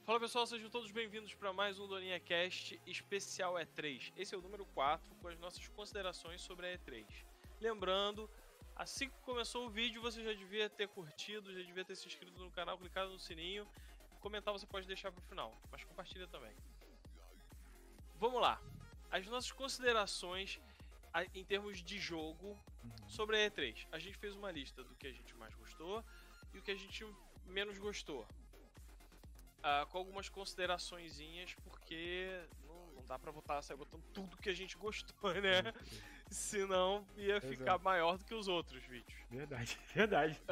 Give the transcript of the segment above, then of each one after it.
Fala pessoal, sejam todos bem-vindos para mais um Doninha Cast especial E3. Esse é o número 4 com as nossas considerações sobre a E3. Lembrando, assim que começou o vídeo você já devia ter curtido, já devia ter se inscrito no canal, clicado no sininho. Comentar você pode deixar para o final, mas compartilha também. Vamos lá, as nossas considerações em termos de jogo sobre a E3. A gente fez uma lista do que a gente mais gostou e o que a gente menos gostou. Com algumas consideraçõezinhas, porque não dá pra sair botando tudo que a gente gostou, né? Senão ia ficar maior do que os outros vídeos. Verdade, verdade.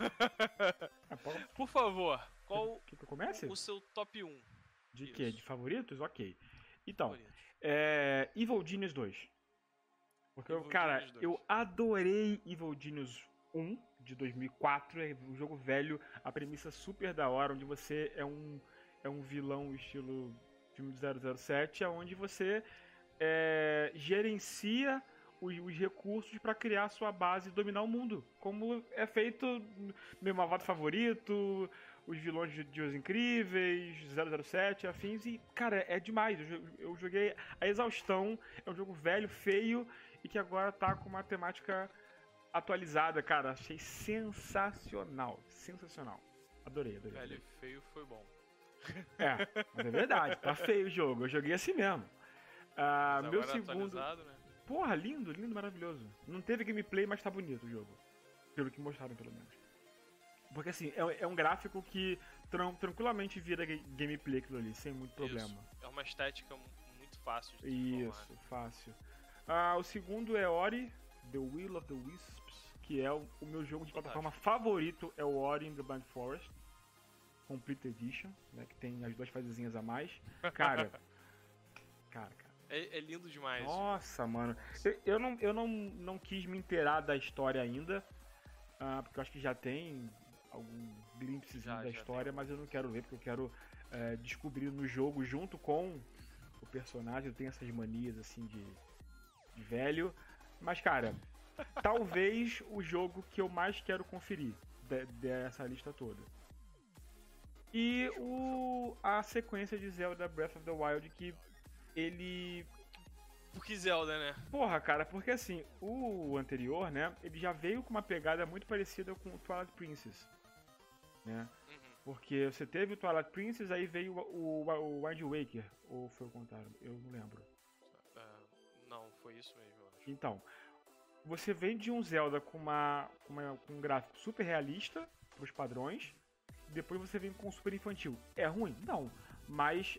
Por favor, qual que eu comece? O seu top 1? De quê? De favoritos? Ok. Então, Favoritos. Evil Genius 2. Porque, Evil cara, Genius 2. eu adorei Evil Genius 1 de 2004, é um jogo velho, a premissa super da hora, onde você é um vilão estilo filme de 007, onde você gerencia os recursos para criar a sua base e dominar o mundo, como é feito meu malvado favorito, os vilões de Os Incríveis, 007, afins, e cara, é demais, eu joguei a exaustão, é um jogo velho, feio, e que agora tá com uma temática atualizada, cara, achei sensacional, sensacional. Adorei. Velho e feio foi bom. Mas é verdade, tá feio o jogo, eu joguei assim mesmo. Mas meu agora segundo... né? Porra, lindo, maravilhoso. Não teve gameplay, mas tá bonito o jogo. Pelo que mostraram, pelo menos. Porque assim, é um gráfico que tranquilamente vira gameplay aquilo ali, sem muito problema. Isso. É uma estética muito fácil de Isso, transformar. fácil. O segundo é Ori, The Will of the Wisps, que é o meu jogo de plataforma favorito, é o Ori in the Blind Forest Complete Edition, né, que tem as duas fasezinhas a mais. Cara. É lindo demais. Nossa, mano. Eu não quis me inteirar da história ainda, porque eu acho que já tem algum glimpsezinho da história, mas eu não quero ver, porque eu quero descobrir no jogo junto com o personagem. Eu tenho essas manias assim de velho. Mas, cara, talvez o jogo que eu mais quero conferir dessa lista toda. E a sequência de Zelda Breath of the Wild, que ele... Por que Zelda, né? Porra, cara, porque assim, o anterior, né, ele já veio com uma pegada muito parecida com o Twilight Princess, né? Porque você teve o Twilight Princess, aí veio o Wind Waker, ou foi o contrário? Eu não lembro. Não, foi isso mesmo, eu acho. Então, você vem de um Zelda com um gráfico super realista, pros padrões, depois você vem com um super infantil. É ruim? Não. Mas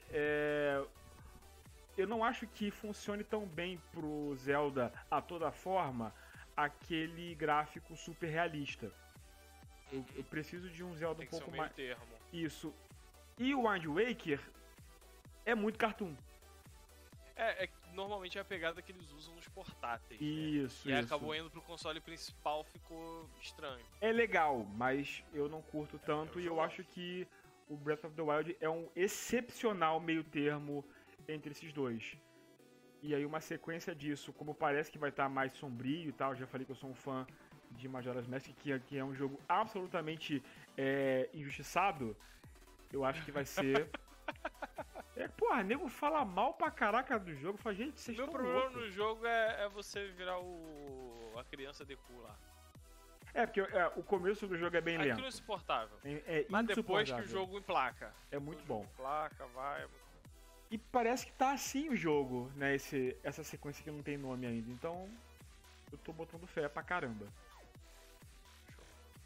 eu não acho que funcione tão bem pro Zelda a toda forma aquele gráfico super realista. Eu preciso de um Zelda tem um pouco que ser mais... termo. Isso. E o Wind Waker é muito cartoon. Normalmente é a pegada que eles usam nos portáteis. Isso, né? E acabou indo pro console principal, ficou estranho. É legal, mas eu não curto tanto, e eu acho que o Breath of the Wild é um excepcional meio termo entre esses dois. E aí uma sequência disso, como parece que vai estar mais sombrio e tal, já falei que eu sou um fã de Majora's Mask, que é um jogo absolutamente injustiçado, eu acho que vai ser... Porra, nego fala mal pra caraca do jogo, fala, gente, vocês estão loucos. Meu problema no jogo é você virar a criança Deku lá. Porque o começo do jogo é bem lento. Aquilo é insuportável. Mas depois que o jogo emplaca. É muito bom. Emplaca, vai, é muito bom. E parece que tá assim o jogo, né? Essa sequência que não tem nome ainda. Então, eu tô botando fé pra caramba. Show.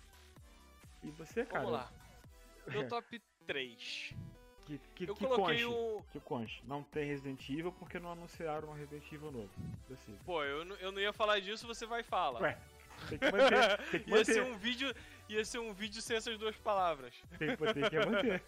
E você, cara? Vamos lá. Meu top 3. Que conste. Não tem Resident Evil porque não anunciaram um Resident Evil novo. Pô, eu não ia falar disso, você vai falar. Ué, tem que manter. Ia ser um vídeo sem essas duas palavras. Tem que manter.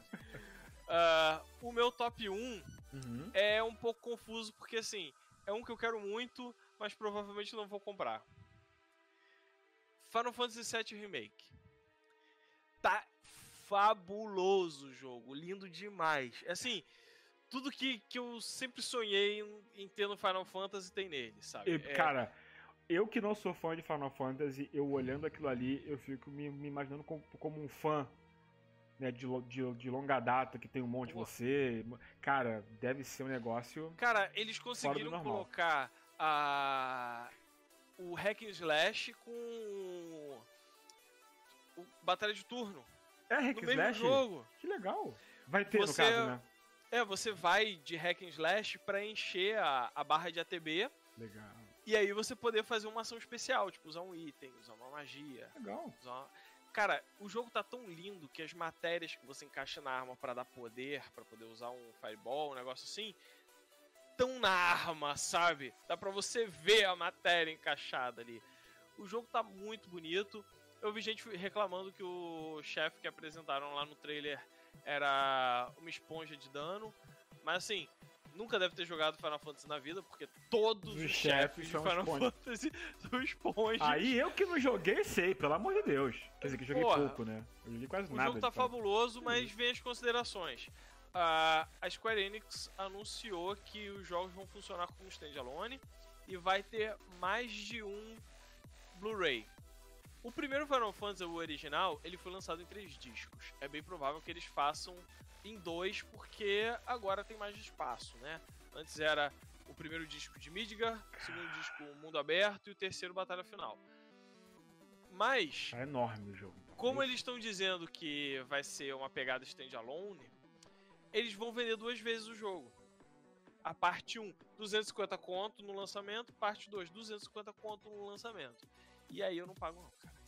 O meu top 1 é um pouco confuso, porque assim, é um que eu quero muito, mas provavelmente não vou comprar. Final Fantasy VII Remake. Tá fabuloso o jogo, lindo demais. Assim, tudo que eu sempre sonhei em ter no Final Fantasy tem nele, sabe? Cara, eu que não sou fã de Final Fantasy, eu olhando aquilo ali, eu fico me imaginando como um fã né, de longa data, que tem um monte de você. Cara, deve ser um negócio. Cara, eles conseguiram colocar o Hack and Slash com o Batalha de Turno. Hack and Slash? Jogo. Que legal. Vai ter, no caso, né? Você vai de Hack and Slash pra encher a barra de ATB. Legal. E aí você poder fazer uma ação especial, tipo usar um item, usar uma magia. Legal. Cara, o jogo tá tão lindo que as matérias que você encaixa na arma pra dar poder, pra poder usar um Fireball, um negócio assim, tão na arma, sabe? Dá pra você ver a matéria encaixada ali. O jogo tá muito bonito. Eu vi gente reclamando que o chefe que apresentaram lá no trailer era uma esponja de dano. Mas assim, nunca deve ter jogado Final Fantasy na vida, porque todos os chefes de Final Fantasy são esponjas. Aí eu que não joguei, sei, pelo amor de Deus. Quer dizer, que joguei pouco, né? Eu joguei quase nada. O jogo tá fabuloso, mas vem as considerações. A Square Enix anunciou que os jogos vão funcionar como standalone e vai ter mais de um Blu-ray. O primeiro Final Fantasy, o original, ele foi lançado em 3 discos. É bem provável que eles façam em 2, porque agora tem mais espaço, né? Antes era o primeiro disco de Midgar, o segundo disco Mundo Aberto e o terceiro Batalha Final. Mas... é enorme o jogo. Como eles estão dizendo que vai ser uma pegada standalone, eles vão vender 2 vezes o jogo. A parte 1, 250 conto no lançamento, parte 2, 250 conto no lançamento. E aí eu não pago não, cara.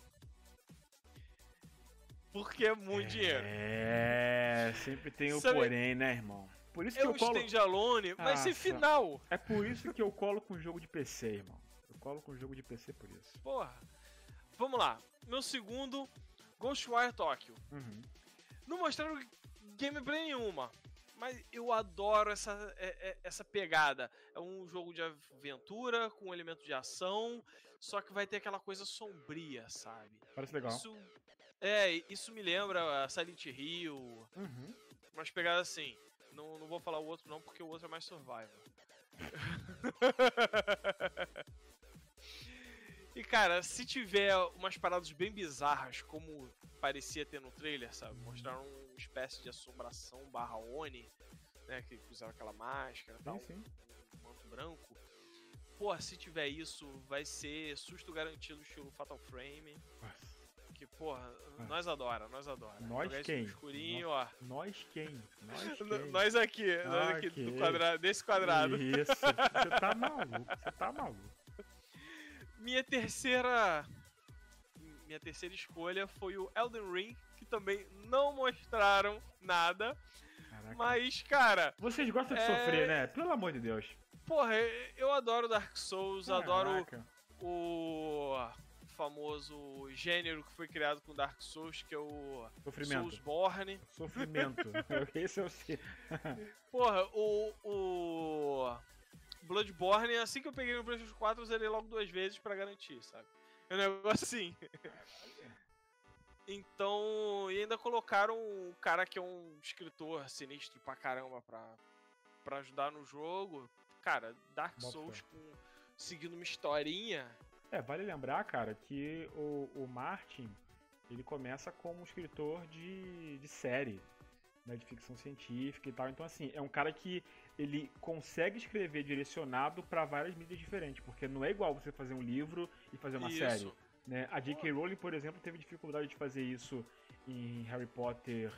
Porque é muito dinheiro. Sempre tem o porém, né, irmão? Por isso que eu colo... standalone, vai ser final. É por isso que eu colo com jogo de PC, irmão. Eu colo com jogo de PC por isso. Porra. Vamos lá. Meu segundo, Ghostwire Tokyo. Não mostraram gameplay nenhuma. Mas eu adoro essa pegada. É um jogo de aventura com um elemento de ação, só que vai ter aquela coisa sombria, sabe? Parece legal. Isso me lembra Silent Hill. Umas pegadas assim. Não vou falar o outro não, porque o outro é mais survival. E cara, se tiver umas paradas bem bizarras, como parecia ter no trailer, sabe? Mostraram uma espécie de assombração / Oni, né? Que usaram aquela máscara e tal, um manto branco. Porra, se tiver isso, vai ser susto garantido estilo Fatal Frame. Que, porra, nós adora. Nós quem? Escurinho, nós quem? Nós aqui, do quadrado, desse quadrado. Isso, você tá maluco. Minha terceira escolha foi o Elden Ring, que também não mostraram nada. Caraca. Mas, cara... vocês gostam de sofrer, né? Pelo amor de Deus. Porra, eu adoro Dark Souls, Caraca. adoro o famoso gênero que foi criado com Dark Souls, que é o Soulsborne. Sofrimento. Esse é o C. Porra, o Bloodborne, assim que eu peguei no PlayStation 4, eu zerei logo 2 vezes pra garantir, sabe? É um negócio assim. Então, e ainda colocaram um cara que é um escritor sinistro pra caramba pra ajudar no jogo. Cara, Dark Souls seguindo uma historinha. Vale lembrar, cara, que o Martin, ele começa como escritor de série, né, de ficção científica e tal. Então, assim, é um cara que ele consegue escrever direcionado para várias mídias diferentes, porque não é igual você fazer um livro e fazer uma série. Né? A J.K. Rowling, por exemplo, teve dificuldade de fazer isso em Harry Potter,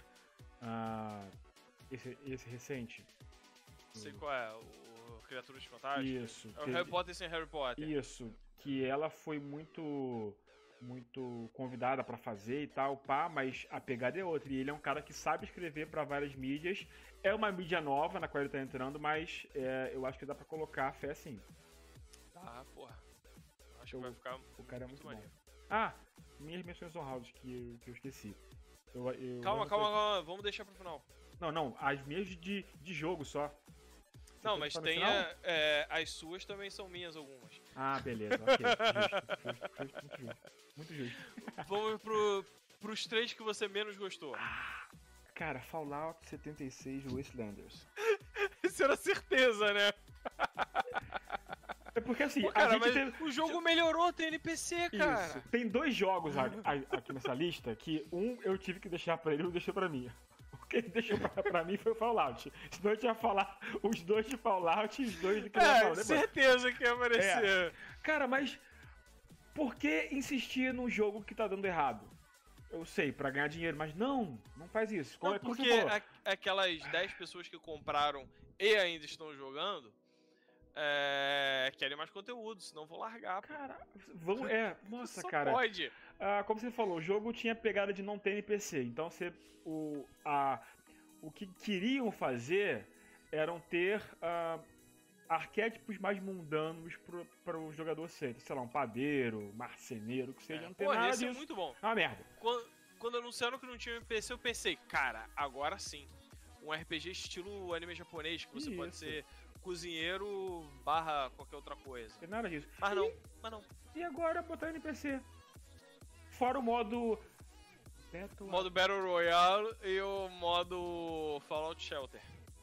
esse recente. Sei qual é, o Criaturas Fantásticas? Isso. É o Harry Potter sem Harry Potter. Isso, que ela foi muito convidada pra fazer e tal, mas a pegada é outra. E ele é um cara que sabe escrever pra várias mídias. É uma mídia nova na qual ele tá entrando, mas eu acho que dá pra colocar a fé sim. Porra. Acho que vai ficar o cara é muito maneiro. Bom. Minhas menções honrosas que eu esqueci. Calma, vamos deixar pro final. Não, as minhas de jogo só. Não, mas tem as suas também são minhas algumas. Beleza, ok. Justo. Muito justo. Vamos pros 3 que você menos gostou. Cara, Fallout 76 Wastelanders. Isso era certeza, né? porque assim, Pô, cara, o jogo melhorou, tem NPC, cara. Isso. Tem 2 jogos aqui nessa lista que eu tive que deixar pra ele e um deixou pra mim. O que ele deixou pra mim foi o Fallout. Senão eu tinha falar os 2 de Fallout e os 2 de Fallout. Certeza que ia aparecer. Cara, mas por que insistir num jogo que tá dando errado? Eu sei, pra ganhar dinheiro, mas não faz isso. Não, porque aquelas 10 pessoas que compraram e ainda estão jogando querem mais conteúdo, senão vou largar. Cara, nossa, só cara. Pode. Como você falou, o jogo tinha pegada de não ter NPC. Então o que queriam fazer eram ter arquétipos mais mundanos para o jogador ser, sei lá, um padeiro, marceneiro, que seja, não tem nada disso. É muito bom. É uma merda. Quando anunciaram que não tinha NPC, eu pensei, cara, agora sim. Um RPG estilo anime japonês, que você pode ser cozinheiro / qualquer outra coisa. Tem nada disso. Mas não. E agora botar NPC. Fora o modo... Modo Battle Royale e o modo Fallout Shelter.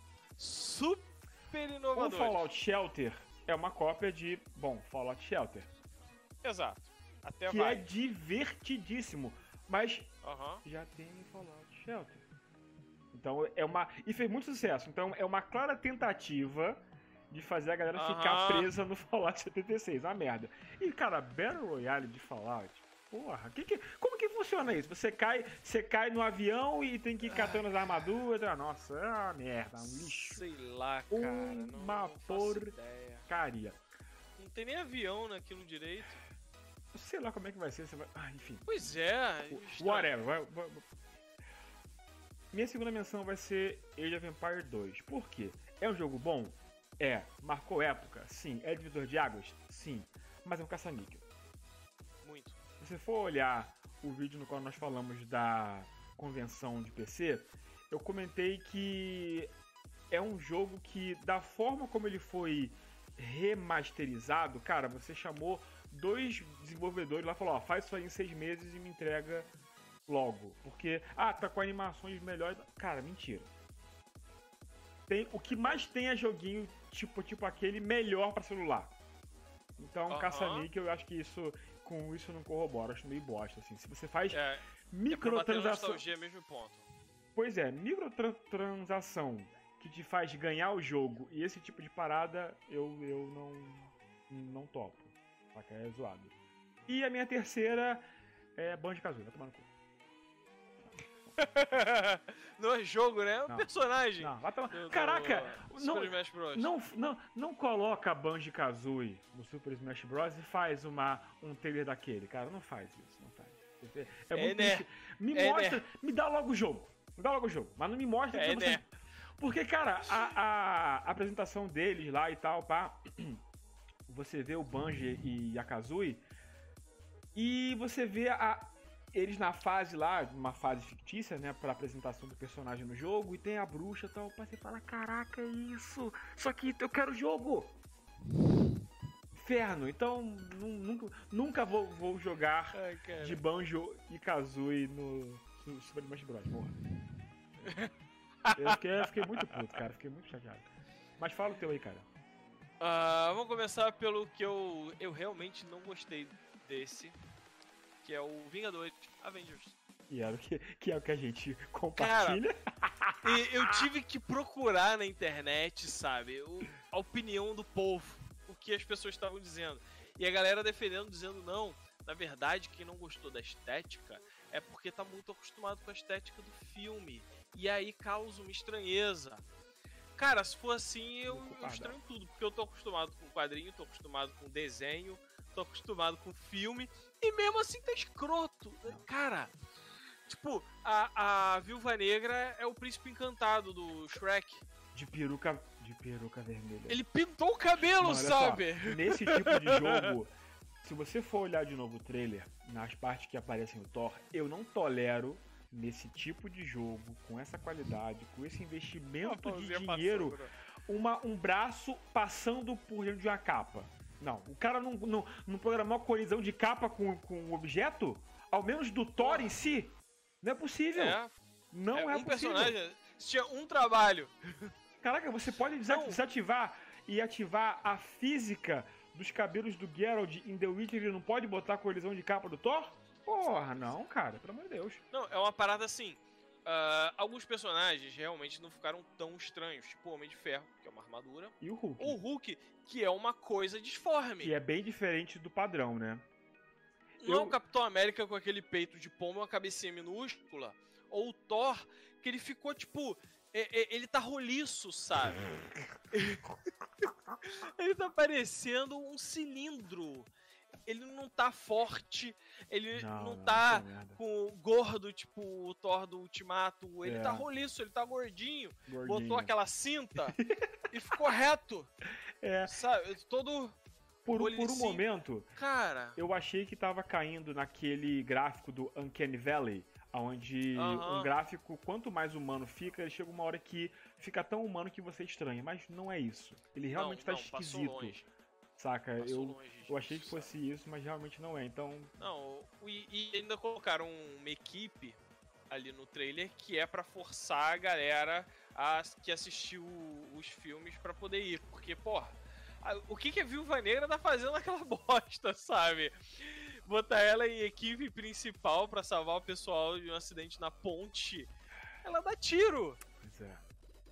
Super inovador. O Fallout Shelter é uma cópia de, Fallout Shelter. Exato. Até que é divertidíssimo. Mas já tem o Fallout Shelter. Então e fez muito sucesso. Então é uma clara tentativa de fazer a galera ficar presa no Fallout 76. Uma merda. E, cara, Battle Royale de Fallout... Porra, como que funciona isso? Você cai no avião e tem que ir catando as armaduras. Nossa, é uma merda, um lixo. Sei lá, cara. Uma porcaria. Não tem nem avião naquilo direito. Sei lá como é que vai ser. Enfim. Pois é. Whatever. Minha segunda menção vai ser Age of Empires 2. Por quê? É um jogo bom? É. Marcou época? Sim. É divisor de águas? Sim. Mas é um caça-níquel. Muito. Se você for olhar o vídeo no qual nós falamos da convenção de PC, eu comentei que é um jogo que, da forma como ele foi remasterizado, cara, você chamou 2 desenvolvedores lá e falou, faz isso aí em 6 meses e me entrega logo. Porque, tá com animações melhores. Cara, mentira. O que mais tem é joguinho tipo aquele melhor pra celular. Então, caça-níquel, eu acho que com isso não corrobora, acho meio bosta, assim. Se você faz microtransação... É mesmo ponto. Pois é, microtransação que te faz ganhar o jogo e esse tipo de parada, eu não topo. Saca? É zoado. E a minha terceira é Banjo-Kazooie, vai tomar no cu. Não é jogo, né? É um personagem. Não, vai tomar... Caraca! Super Smash Bros. Não coloca Banjo-Kazooie no Super Smash Bros. E faz um trailer daquele. Cara, não faz isso, não faz. É muito triste. Me dá logo o jogo. Mas não me mostra que você... Porque, cara, a apresentação deles lá e tal, você vê o Banjo e a Kazooie e você vê eles na fase lá, uma fase fictícia, né, pra apresentação do personagem no jogo, e tem a bruxa e tal, você fala, caraca, é isso, só que eu quero o jogo. Inferno, então nunca vou jogar de Banjo e Kazooie no Super Smash Bros, porra. Eu fiquei muito puto, cara, fiquei muito chateado. Mas fala o teu aí, cara. Vamos começar pelo que eu realmente não gostei desse, que é o Vingadores Avengers. E era que é o que a gente compartilha. Cara, eu tive que procurar na internet, sabe, a opinião do povo, o que as pessoas estavam dizendo. E a galera defendendo, dizendo, não, na verdade, quem não gostou da estética é porque tá muito acostumado com a estética do filme. E aí causa uma estranheza. Cara, se for assim, eu estranho tudo, porque eu tô acostumado com quadrinho, tô acostumado com desenho, tô acostumado com filme, e mesmo assim tá escroto. Cara, tipo, a Viúva Negra é o príncipe encantado do Shrek. De peruca vermelha. Ele pintou o cabelo, sabe? Só, nesse tipo de jogo, se você for olhar de novo o trailer, nas partes que aparecem o Thor, eu não tolero nesse tipo de jogo, com essa qualidade, com esse investimento de dinheiro, um braço passando por dentro de uma capa. Não, o cara não programou a colisão de capa com o objeto, ao menos do Thor em si. Não é possível. Não é possível. Personagem tinha um trabalho. Caraca, você pode desativar e ativar a física dos cabelos do Geralt em The Witcher ele não pode botar a colisão de capa do Thor? Porra, não, cara, pelo amor de Deus. Não, é uma parada assim. Alguns personagens realmente não ficaram tão estranhos, tipo o Homem de Ferro, que é uma armadura. E o Hulk. Ou o Hulk, que é uma coisa disforme. Que é bem diferente do padrão, né? Não é o Capitão América com aquele peito de pombo e uma cabecinha minúscula. Ou o Thor, que ele ficou tipo... ele tá roliço, sabe? Ele tá parecendo um cilindro. Ele não tá forte, ele não tá com gordo, tipo o Thor do Ultimato. Ele tá roliço, ele tá gordinho. Botou aquela cinta e ficou reto. Sabe? Todo... Por um momento, cara, eu achei que tava caindo naquele gráfico do Uncanny Valley, onde um gráfico, quanto mais humano fica, ele chega uma hora que fica tão humano que você estranha. Mas não é isso. Ele realmente tá esquisito. Saca? Eu achei que fosse isso, mas realmente não é. Então. Não, e ainda colocaram uma equipe ali no trailer que é pra forçar a galera que assistiu os filmes pra poder ir. Porque, porra, o que a Viúva Negra tá fazendo naquela bosta, sabe? Botar ela em equipe principal pra salvar o pessoal de um acidente na ponte. Ela dá tiro. Pois é.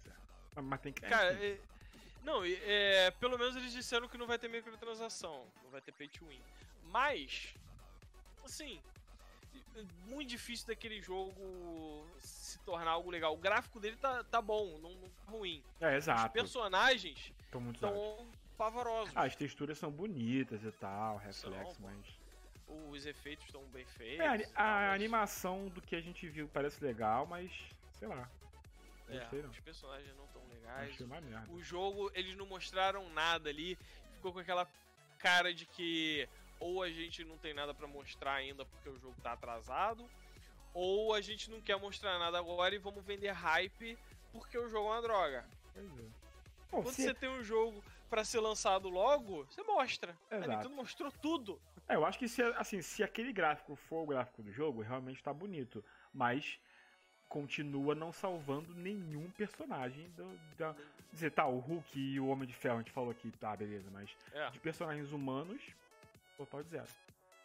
Mas tem que... Cara, não, pelo menos eles disseram que não vai ter microtransação. Não vai ter pay to win. Mas, assim, muito difícil daquele jogo se tornar algo legal. O gráfico dele tá bom, não tá ruim. Exato. Os personagens estão pavorosos. As texturas são bonitas e tal, reflexo, mas... Os efeitos estão bem feitos. A animação do que a gente viu parece legal, mas sei lá. Os personagens não tão legais. Achei uma merda. O jogo, eles não mostraram nada ali. Ficou com aquela cara de que ou a gente não tem nada pra mostrar ainda porque o jogo tá atrasado, ou a gente não quer mostrar nada agora e vamos vender hype porque o jogo é uma droga. Quando você tem um jogo pra ser lançado logo, você mostra. Exato. A Nintendo mostrou tudo. Eu acho que se aquele gráfico for o gráfico do jogo, realmente tá bonito. Mas continua não salvando nenhum personagem. Dizer, o Hulk e o Homem de Ferro, a gente falou aqui, tá, beleza, mas de personagens humanos, total de zero.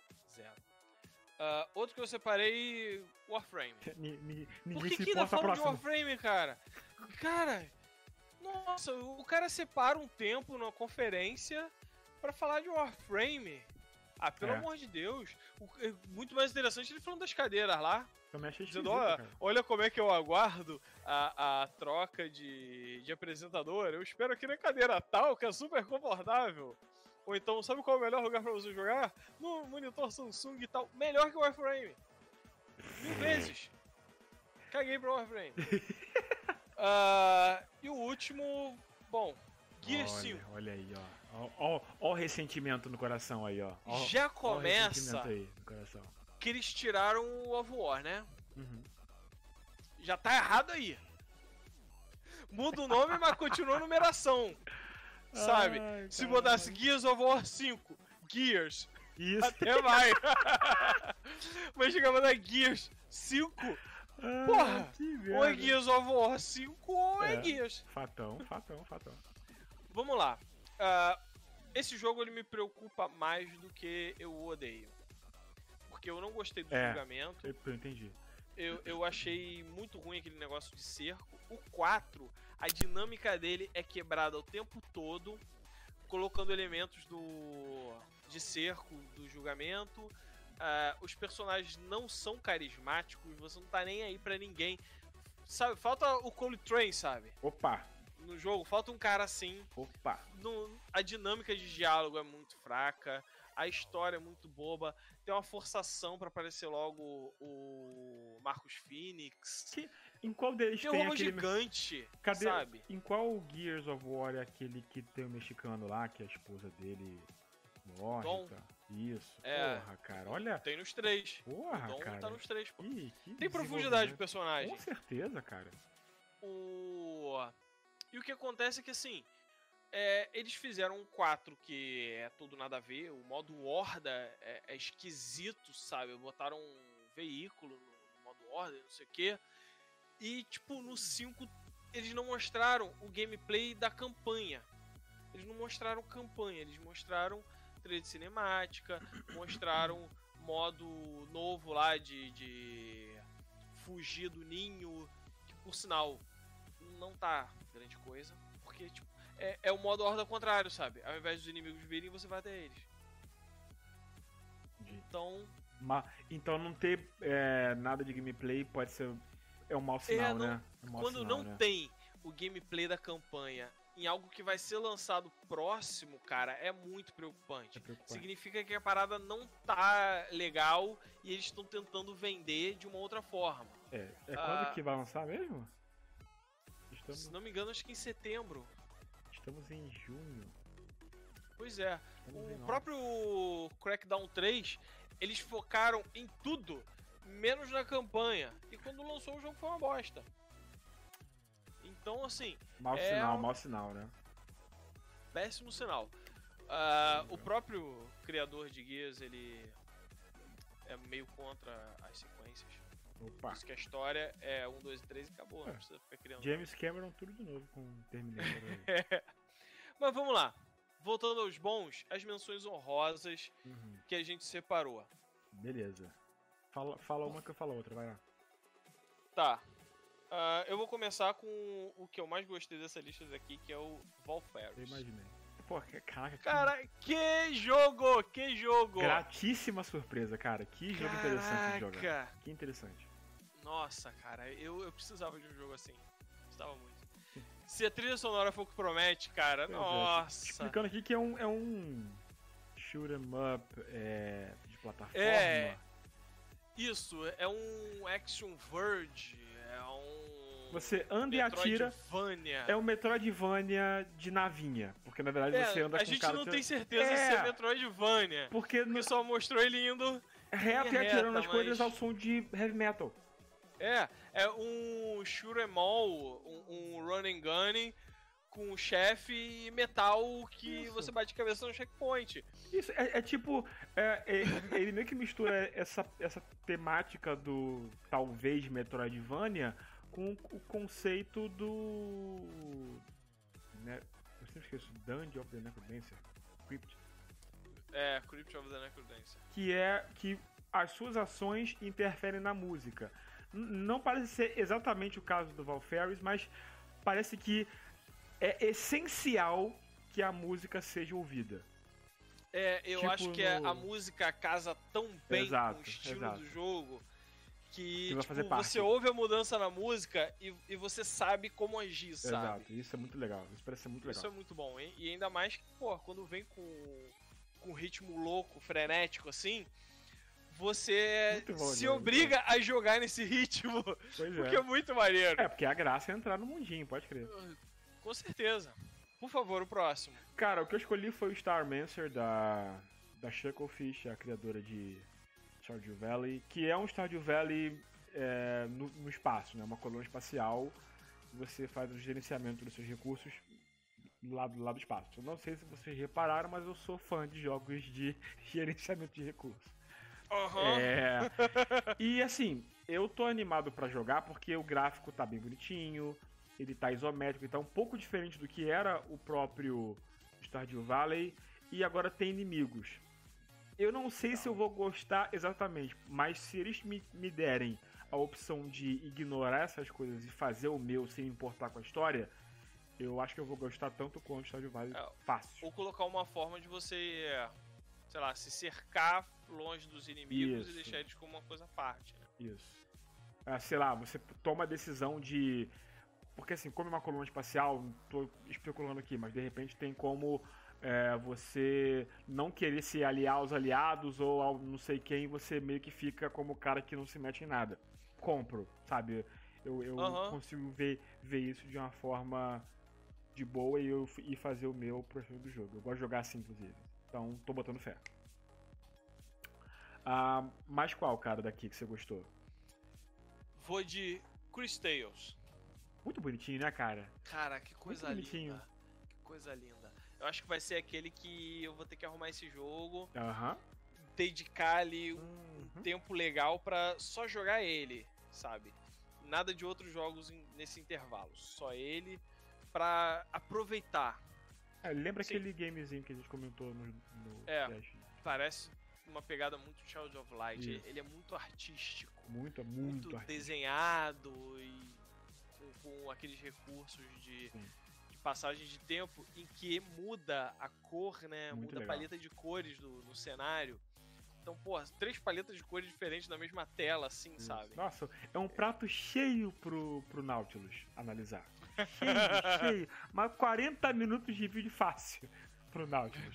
Outro que eu separei, Warframe. Por que ainda falam de Warframe, cara? Cara, nossa, o cara separa um tempo numa conferência pra falar de Warframe. Pelo amor de Deus. Muito mais interessante ele falando das cadeiras lá. Também achei dizendo, olha como é que eu aguardo a troca de apresentador. Eu espero aqui na cadeira tal, que é super confortável. Ou então, sabe qual é o melhor lugar pra você jogar? No monitor Samsung e tal. Melhor que o Warframe. 1000 vezes. Caguei pro Warframe. E o último, bom, Gears 5. Olha aí, ó o ressentimento no coração aí, ó. Já começa ressentimento aí no coração. Que eles tiraram o of War, né? Uhum. Já tá errado aí. Muda o nome, mas continua a numeração. Sabe? Se botasse Gears of War 5, Gears, isso. Até vai. Mas chegava na Gears 5, porra, ou é Gears of War 5 ou é Gears. Fatão. Vamos lá. Esse jogo ele me preocupa mais do que eu odeio. Porque eu não gostei do julgamento. Eu entendi. Eu achei muito ruim aquele negócio de cerco. O 4, a dinâmica dele é quebrada o tempo todo, colocando elementos de cerco, do julgamento. Os personagens não são carismáticos, você não tá nem aí pra ninguém. Sabe, falta o Cole Train, sabe? Opa! No jogo, falta um cara assim. Opa! A dinâmica de diálogo é muito fraca, a história é muito boba, tem uma forçação pra aparecer logo o Marcus Phoenix. Em qual deles tem um aquele... gigante, Cadê? Sabe? Em qual Gears of War é aquele que tem o mexicano lá, que a esposa dele morre? Tá? Isso. Porra, cara, olha... Tem nos 3. Porra, o Dom cara. tá nos 3, pô. Que tem profundidade de personagem. Com certeza, cara. E o que acontece é que, assim, eles fizeram um 4 que é tudo nada a ver. O modo Horda é esquisito, sabe? Botaram um veículo no modo Horda, não sei o quê. E, tipo, no 5, eles não mostraram o gameplay da campanha. Eles não mostraram campanha, eles mostraram trade cinemática, mostraram modo novo lá de fugir do ninho, que por sinal não tá grande coisa, porque tipo, é o modo horda contrário, sabe? Ao invés dos inimigos virem, você vai até eles. Então não ter nada de gameplay pode ser... É um mau sinal, né? Quando não tem o gameplay da campanha em algo que vai ser lançado próximo, cara, é muito preocupante. Significa que a parada não tá legal e eles estão tentando vender de uma outra forma. Quando que vai lançar mesmo? Se não me engano, acho que em setembro. Estamos em junho. Pois é. O próprio Crackdown 3, eles focaram em tudo, menos na campanha. E quando lançou o jogo foi uma bosta. Então, assim... Mau sinal, né? Péssimo sinal. O próprio criador de Gears, ele é meio contra as sequências. Opa. Por isso que a história é 1, 2 e 3 e acabou. Não precisa ficar criando. James Cameron, tudo de novo com Terminator. Mas vamos lá. Voltando aos bons, as menções honrosas que a gente separou. Beleza. Fala uma que eu falo outra, vai lá. Tá. Eu vou começar com o que eu mais gostei dessa lista daqui, que é o Valfaris. Eu imaginei. Pô, caraca. Cara, que jogo! Que jogo! Gratíssima surpresa, cara. Que jogo interessante de jogar. Que interessante. Nossa, cara, eu precisava de um jogo assim. Precisava muito. Se a trilha sonora for o que promete, cara, nossa. Explicando aqui que é um shoot 'em up de plataforma. Isso, é um action verge, é um... Você anda e atira. É um Metroidvania de navinha. Porque na verdade você anda com a gente não tem certeza se é Metroidvania. Porque só mostrou ele indo reto e atirando as coisas ao som de heavy metal. É um shoot 'em all, um run and gun com um chefe e metal que você bate cabeça no checkpoint. Isso, tipo... ele meio que mistura essa temática do, talvez, Metroidvania com o conceito do... eu sempre esqueço, Dungeon of the Necrodancer. Crypt. Crypt of the Necrodancer. Que é que as suas ações interferem na música. Não parece ser exatamente o caso do Valfaris, mas parece que é essencial que a música seja ouvida. Eu acho que a música casa tão bem com o estilo do jogo que você ouve a mudança na música e você sabe como agir, sabe? Exato, isso é muito legal, isso parece ser muito legal. Isso é muito bom, hein? E ainda mais que, quando vem com um ritmo louco, frenético assim, você se obriga a jogar nesse ritmo, porque é muito maneiro. Porque a graça é entrar no mundinho, pode crer. Com certeza. Por favor, o próximo. Cara, o que eu escolhi foi o Starmancer da Shucklefish, a criadora de Stardew Valley, que é um Stardew Valley no espaço, né? Uma colônia espacial. Você faz o gerenciamento dos seus recursos lá do espaço. Eu não sei se vocês repararam, mas eu sou fã de jogos de gerenciamento de recursos. E assim, eu tô animado pra jogar porque o gráfico tá bem bonitinho, ele tá isométrico, então um pouco diferente do que era o próprio Stardew Valley, e agora tem inimigos. Eu não sei se eu vou gostar exatamente, mas se eles me derem a opção de ignorar essas coisas e fazer o meu sem me importar com a história, eu acho que eu vou gostar tanto quanto o Stardew Valley fácil. Ou colocar uma forma de você, sei lá, se cercar longe dos inimigos e deixar eles como uma coisa à parte. Né? Isso. Sei lá, você toma a decisão de... Porque assim, como é uma colônia espacial, tô especulando aqui, mas de repente tem como você não querer se aliar aos aliados ou ao não sei quem, você meio que fica como o cara que não se mete em nada. Compro, sabe? Eu consigo ver isso de uma forma de boa e fazer o meu pro do jogo. Eu gosto de jogar assim, inclusive. Então, tô botando fé. Mais qual, cara, daqui que você gostou? Vou de Chris Tales. Muito bonitinho, né, cara? Cara, que coisa linda. Que coisa linda. Eu acho que vai ser aquele que eu vou ter que arrumar esse jogo. Dedicar ali um tempo legal pra só jogar ele, sabe? Nada de outros jogos nesse intervalo. Só ele pra aproveitar. Lembra aquele gamezinho que a gente comentou no cast? Parece uma pegada muito Child of Light. Ele é muito artístico. Muito desenhado e com aqueles recursos de passagem de tempo em que muda a cor, né? Muito muda legal. A paleta de cores no cenário. Então, 3 paletas de cores diferentes na mesma tela, assim, sabe? Nossa, é um prato cheio pro Nautilus analisar. Cheio. Mas 40 minutos de vídeo fácil pro Nautilus.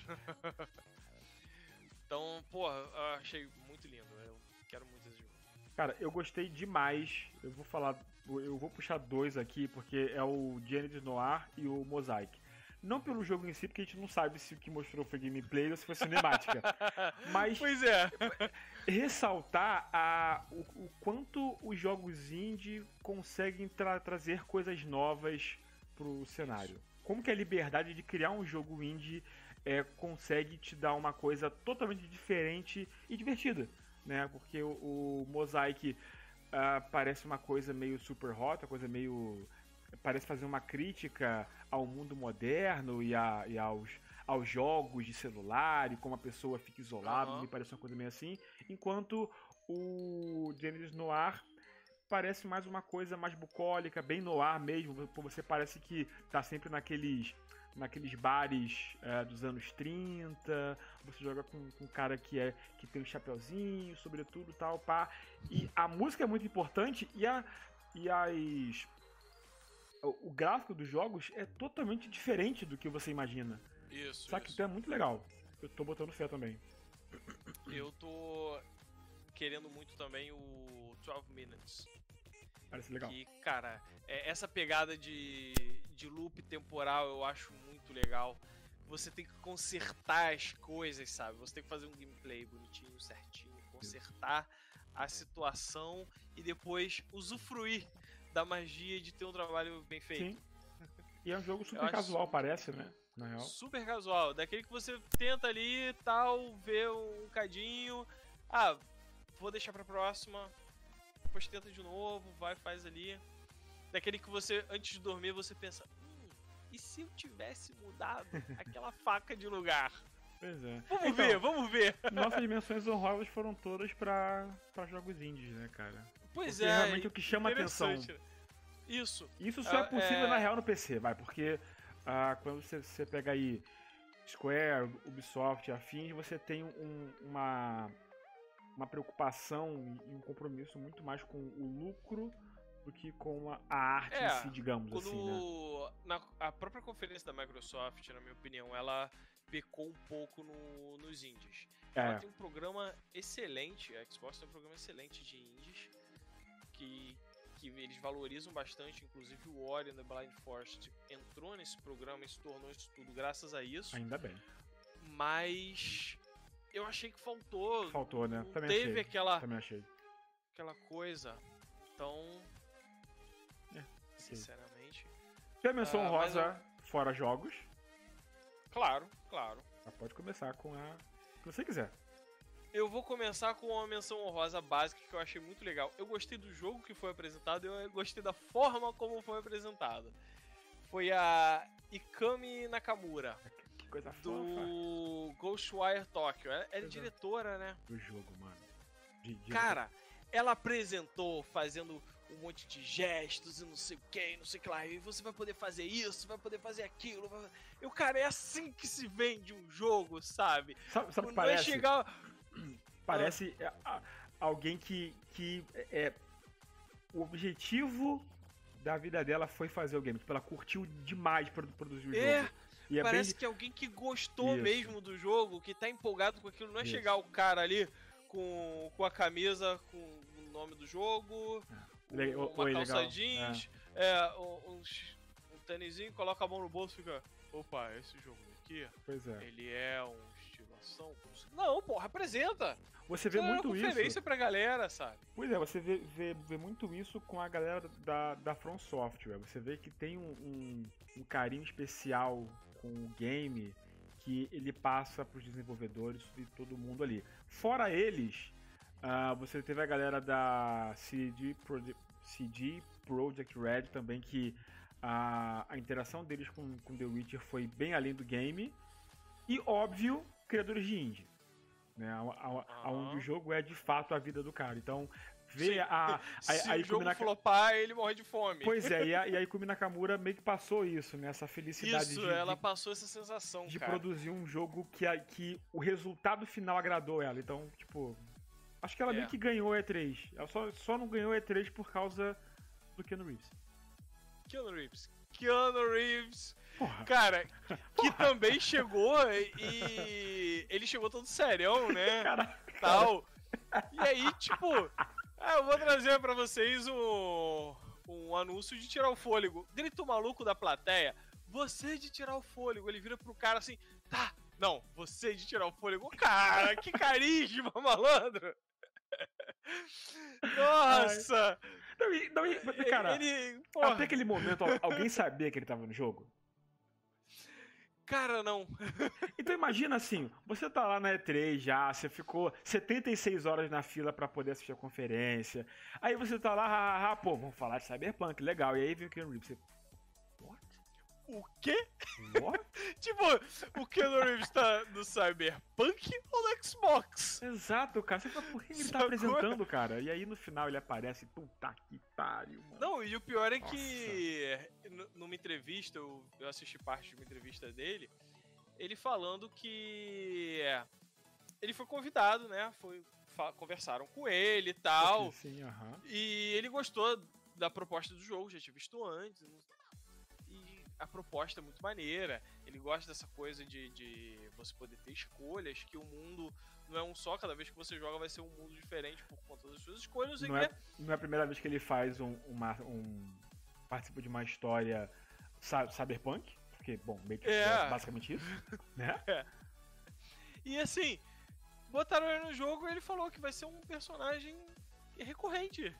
Então, achei muito lindo. Eu quero muito esse jogo. Cara, eu gostei demais. Eu vou puxar 2 aqui, porque é o Genesis Noir e o Mosaic. Não pelo jogo em si, porque a gente não sabe se o que mostrou foi gameplay ou se foi cinemática. Mas pois é. Ressaltar o quanto os jogos indie conseguem trazer coisas novas pro cenário. Como que a liberdade de criar um jogo indie consegue te dar uma coisa totalmente diferente e divertida, né? Porque o Mosaic parece uma coisa meio super hot, uma coisa meio... parece fazer uma crítica ao mundo moderno e aos jogos de celular e como a pessoa fica isolada, me parece uma coisa meio assim, enquanto o Genesis Noir parece mais uma coisa mais bucólica, bem noir mesmo. Você parece que tá sempre naqueles bares dos anos 30, você joga com um cara que tem um chapeuzinho, sobretudo tal, pá. E a música é muito importante o gráfico dos jogos é totalmente diferente do que você imagina. Isso. Sabe que então é muito legal. Eu tô botando fé também. Eu tô querendo muito também o 12 Minutes. Parece legal. Que, cara, essa pegada de loop temporal eu acho muito legal. Você tem que consertar as coisas, sabe? Você tem que fazer um gameplay bonitinho, certinho, consertar a situação e depois usufruir da magia de ter um trabalho bem feito. Sim. E é um jogo super casual, parece, né? Na real. Super casual. Daquele que você tenta ali e tal, ver um cadinho. Vou deixar pra próxima. Depois tenta de novo, faz ali. Daquele que você, antes de dormir, você pensa: e se eu tivesse mudado aquela faca de lugar? Pois é. Vamos ver. Nossas menções honrosas foram todas pra jogos indies, né, cara? Pois porque realmente o que chama atenção. Isso. Isso só é possível na real no PC, porque quando você pega aí Square, Ubisoft e afins, você tem uma preocupação e um compromisso muito mais com o lucro do que com a arte em si, digamos assim, né? A própria conferência da Microsoft, na minha opinião, ela pecou um pouco nos indies. Ela tem um programa excelente, a Xbox tem um programa excelente de indies, que eles valorizam bastante, inclusive o Ori and the Blind Forest entrou nesse programa e se tornou isso tudo graças a isso. Ainda bem. Mas eu achei que faltou. Faltou, né? Também teve achei. Também achei. Aquela coisa. Então, sinceramente... Tem a menção rosa fora jogos? Claro. Pode começar com a que você quiser. Eu vou começar com uma menção honrosa básica que eu achei muito legal. Eu gostei do jogo que foi apresentado e eu gostei da forma como foi apresentado. Foi a Ikami Nakamura. Que coisa do Ghostwire Tokyo. Ela é diretora, né? Do jogo, mano. Cara, ela apresentou fazendo um monte de gestos e não sei o que lá. E você vai poder fazer isso, vai poder fazer aquilo. Cara, é assim que se vende um jogo, sabe? Sabe o que parece? Parece alguém que o objetivo da vida dela foi fazer o game. Tipo, ela curtiu demais produzir o jogo. E parece que é alguém que gostou mesmo do jogo, que tá empolgado com aquilo. Não é chegar o cara ali com a camisa, com o nome do jogo, uma calça jeans, um tênisinho, coloca a mão no bolso e fica... Opa, esse jogo aqui, ele é um estimação? Não, porra, apresenta! Você vê muito isso. Referência pra galera, sabe? Pois é, você vê muito isso com a galera da From Software. Você vê que tem um carinho especial com o game que ele passa pros desenvolvedores e todo mundo ali. Fora eles, você teve a galera da CD Projekt Red também, que a interação deles com The Witcher foi bem além do game. E, óbvio, criadores de indie. Né? Onde o jogo é, de fato, a vida do cara. Então, ver se o jogo flopar, ele morre de fome. Pois é, e a Ikumi Nakamura meio que passou isso, né? Essa felicidade ela passou essa sensação, de cara. produzir um jogo que o resultado final agradou ela. Então, tipo, acho que ela meio que ganhou a E3. Ela só não ganhou a E3 por causa do Keanu Reeves. Keanu Reeves. Porra. Cara, que também chegou e ele chegou todo serião, né? Caraca. Tal. E aí, tipo, eu vou trazer pra vocês um anúncio de tirar o fôlego. Grito maluco da plateia. Você de tirar o fôlego. Ele vira pro cara assim, tá, não, você de tirar o fôlego. Cara, que carisma, malandro. Nossa. Cara, até aquele momento, alguém sabia que ele tava no jogo? Cara, não. Então imagina assim, você tá lá na E3 já, você ficou 76 horas na fila pra poder assistir a conferência, aí você tá lá, pô, vamos falar de Cyberpunk, legal, e aí vem o Keanu Reeves, você... What? O quê? What? Tipo, o Keanu Reeves tá no Cyberpunk ou no Xbox? Exato, cara, você fala, por que ele tá apresentando, cara? E aí no final ele aparece, puta que pariu, mano. Não, e o pior é que numa entrevista, eu assisti parte de uma entrevista dele, ele falando que ele foi convidado, né? Conversaram com ele e tal. Sim, E ele gostou da proposta do jogo, já tinha visto antes. E a proposta é muito maneira. Ele gosta dessa coisa de você poder ter escolhas, que o mundo não é um só, cada vez que você joga vai ser um mundo diferente por conta das suas escolhas. Não é a primeira vez que ele faz participa de uma história cyberpunk, porque, bom, meio que é basicamente isso, né? E assim, botaram ele no jogo e ele falou que vai ser um personagem recorrente.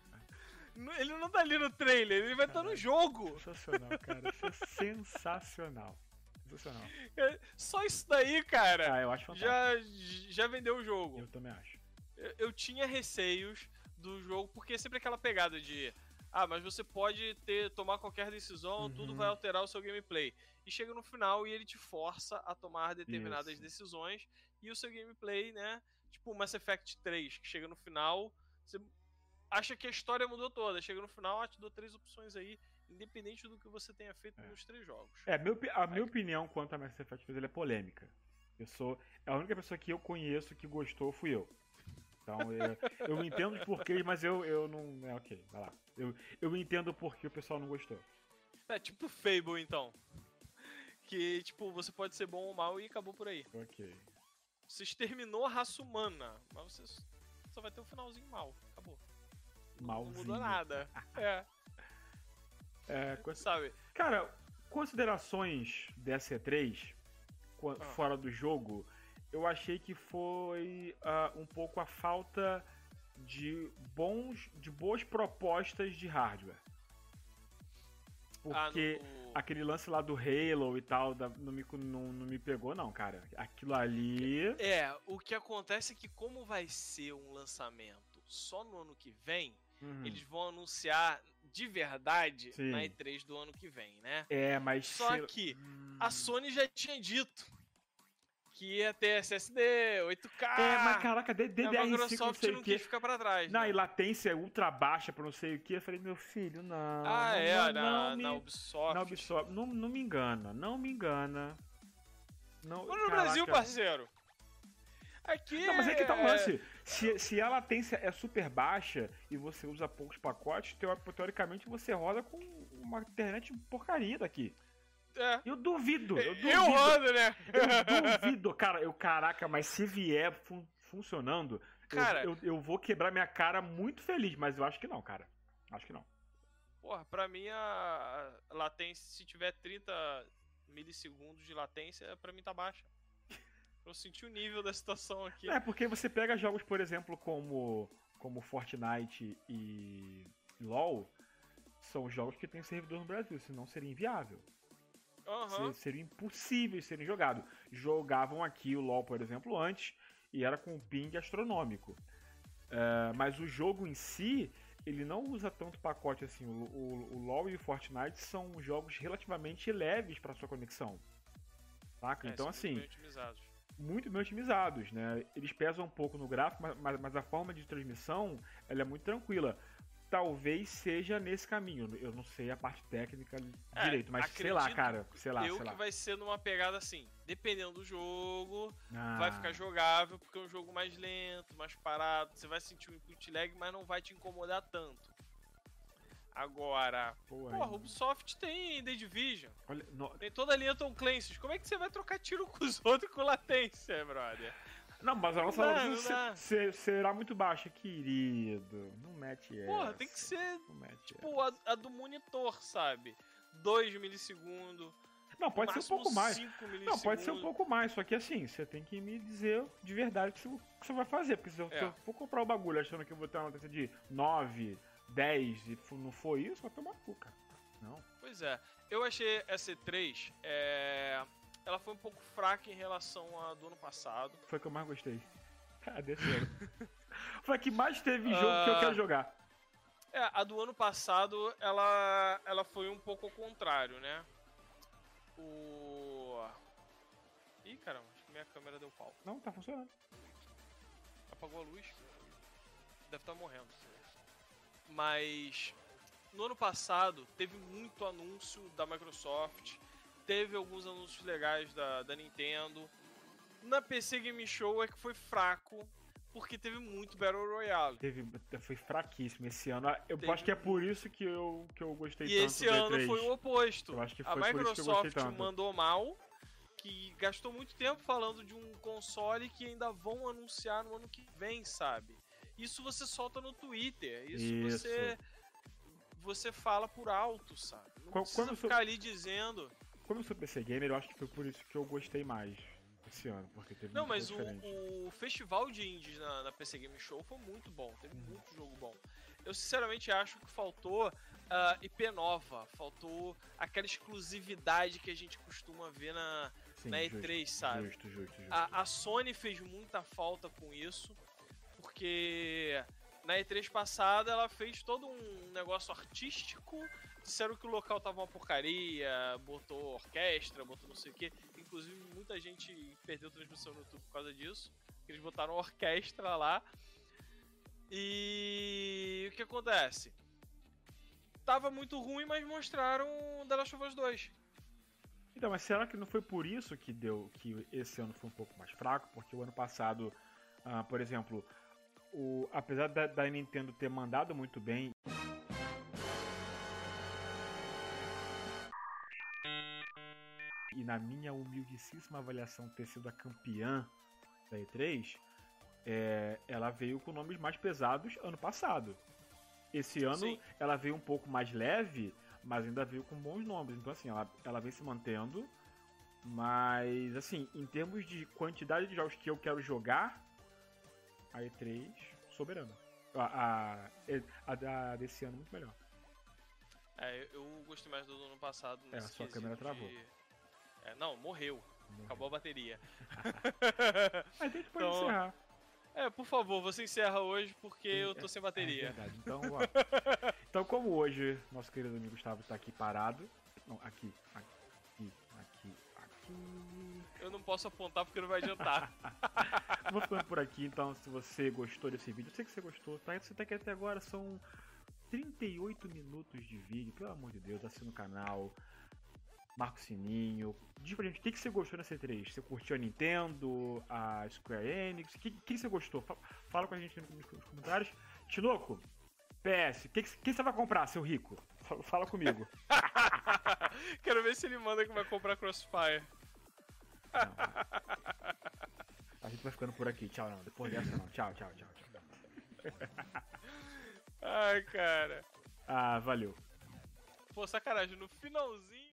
Ele não tá ali no trailer, ele vai estar no jogo. Sensacional, cara. Isso é sensacional. Sensacional. Só isso daí, cara, eu acho fantástico. já vendeu o jogo. Eu também acho. Eu tinha receios do jogo, porque é sempre aquela pegada de mas você pode tomar qualquer decisão, tudo vai alterar o seu gameplay. E chega no final e ele te força a tomar determinadas decisões, e o seu gameplay, né, tipo Mass Effect 3, que chega no final, você acha que a história mudou toda, chega no final, te dou 3 opções aí, independente do que você tenha feito nos 3 jogos. A minha opinião quanto a Mass Effect 3 é polêmica. A única pessoa que eu conheço que gostou fui eu. Então, eu entendo os porquês, mas eu não... ok, vai lá. Eu entendo porque o pessoal não gostou. É tipo Fable, então. Que, tipo, você pode ser bom ou mal e acabou por aí. Ok. Você exterminou a raça humana, mas você só vai ter um finalzinho mal. Acabou. Malzinho. Não mudou nada. Sabe? Cara, considerações dessa E3, fora do jogo, eu achei que foi um pouco a falta de boas propostas de hardware. Porque aquele lance lá do Halo e tal não me pegou, não, cara. Aquilo ali... o que acontece é que como vai ser um lançamento só no ano que vem, eles vão anunciar de verdade na E3 do ano que vem, né? Mas... Só que a Sony já tinha dito que ia ter SSD, 8K... mas caraca, DDR5 a Microsoft não quis ficar pra trás, não, né? e latência ultra baixa pra não sei o que. Eu falei, meu filho, não. Na Ubisoft. Na Ubisoft. Não me engana, não me engana. Mas no Brasil, parceiro... Aqui não, mas é que tá o lance. Se a latência é super baixa e você usa poucos pacotes, teoricamente você roda com uma internet porcaria daqui. Eu duvido. Eu rodo, né? Eu duvido, cara. Caraca, mas se vier funcionando, cara, eu vou quebrar minha cara muito feliz, mas eu acho que não, cara. Acho que não. Porra, pra mim a latência, se tiver 30 milissegundos de latência, pra mim tá baixa. Eu senti o nível da situação aqui. Porque você pega jogos, por exemplo, como Fortnite e LoL, são jogos que tem servidor no Brasil, senão seria inviável. Seria impossível de serem jogados. Jogavam aqui o LoL, por exemplo, antes, e era com um ping astronômico. Mas o jogo em si, ele não usa tanto pacote assim. O LoL e o Fortnite são jogos relativamente leves para sua conexão. Saca? Então, assim, muito bem otimizados, né? Eles pesam um pouco no gráfico, mas a forma de transmissão ela é muito tranquila. Talvez seja nesse caminho. Eu não sei a parte técnica direito, mas sei lá, cara. Sei lá. Que vai ser numa pegada assim, dependendo do jogo, vai ficar jogável, porque é um jogo mais lento, mais parado. Você vai sentir um input lag, mas não vai te incomodar tanto. Agora, a Ubisoft tem The Division. Olha, tem toda a linha Tom Clancy. Como é que você vai trocar tiro com os outros com latência, brother? Não, mas a nossa latência será muito baixa, querido. Não mete essa. Porra, tem que ser tipo a do monitor, sabe? 2 milissegundos. Não, pode ser um pouco mais. Não, pode ser um pouco mais. Só que assim, você tem que me dizer de verdade o que você vai fazer. Porque se eu for comprar o bagulho achando que eu vou ter uma latência de 9, 10 e não for isso, vai tomar cu, cara. Não. Pois é. Eu achei essa E3, ela foi um pouco fraca em relação à do ano passado. Foi a que eu mais gostei. Desse ano. Foi a que mais teve jogo que eu quero jogar. A do ano passado, ela foi um pouco ao contrário, né? Ih, caramba, acho que minha câmera deu pau. Não, tá funcionando. Apagou a luz. Deve estar morrendo. Mas no ano passado teve muito anúncio da Microsoft, teve alguns anúncios legais da Nintendo. Na PC Game Show é que foi fraco, porque teve muito Battle Royale. Foi fraquíssimo esse ano. Eu acho que é por isso que eu gostei tanto. E esse ano foi o oposto. Eu acho que foi a Microsoft tanto. mandou mal, que gastou muito tempo falando de um console que ainda vão anunciar no ano que vem, sabe? Isso você solta no Twitter. Isso. Você fala por alto, sabe? Não precisa ficar ali dizendo. Como eu sou PC Gamer, eu acho que foi por isso que eu gostei mais esse ano, porque teve Não, mas o festival de indies na PC Game Show foi muito bom, teve muito jogo bom. Eu sinceramente acho que faltou IP nova, faltou aquela exclusividade que a gente costuma ver na E3, sabe? Justo. A Sony fez muita falta com isso, porque na E3 passada ela fez todo um negócio artístico. Disseram que o local tava uma porcaria, botou orquestra, botou não sei o que. Inclusive, muita gente perdeu transmissão no YouTube por causa disso. Eles botaram orquestra lá. E o que acontece? Tava muito ruim, mas mostraram The Last of Us 2. Então, mas será que não foi por isso que esse ano foi um pouco mais fraco? Porque o ano passado, por exemplo, apesar da Nintendo ter mandado muito bem, e na minha humildíssima avaliação ter sido a campeã da E3, ela veio com nomes mais pesados ano passado. Esse ano ela veio um pouco mais leve, mas ainda veio com bons nomes. Então assim, ela vem se mantendo, mas assim, em termos de quantidade de jogos que eu quero jogar, a E3 soberana. A desse ano muito melhor. Eu gostei mais do ano passado. A sua câmera travou. Não, morreu. Acabou a bateria. A gente pode encerrar. Por favor, você encerra hoje porque eu tô sem bateria. É verdade. Então, como hoje nosso querido amigo Gustavo tá aqui parado. Não, aqui. Eu não posso apontar porque não vai adiantar. Vou ficando por aqui, então, se você gostou desse vídeo, eu sei que você gostou, tá? Você tá aqui até agora, são 38 minutos de vídeo, pelo amor de Deus, assina o canal. Marca o sininho. Diz pra gente o que você gostou nessa E3. Você curtiu a Nintendo, a Square Enix? O que você gostou? Fala com a gente nos comentários. Tinoco, PS, o que você vai comprar, seu rico? Fala comigo. Quero ver se ele manda que vai comprar Crossfire. A gente vai ficando por aqui. Tchau, não. Depois dessa, não. Tchau. Ai, cara. Valeu. Pô, sacanagem. No finalzinho...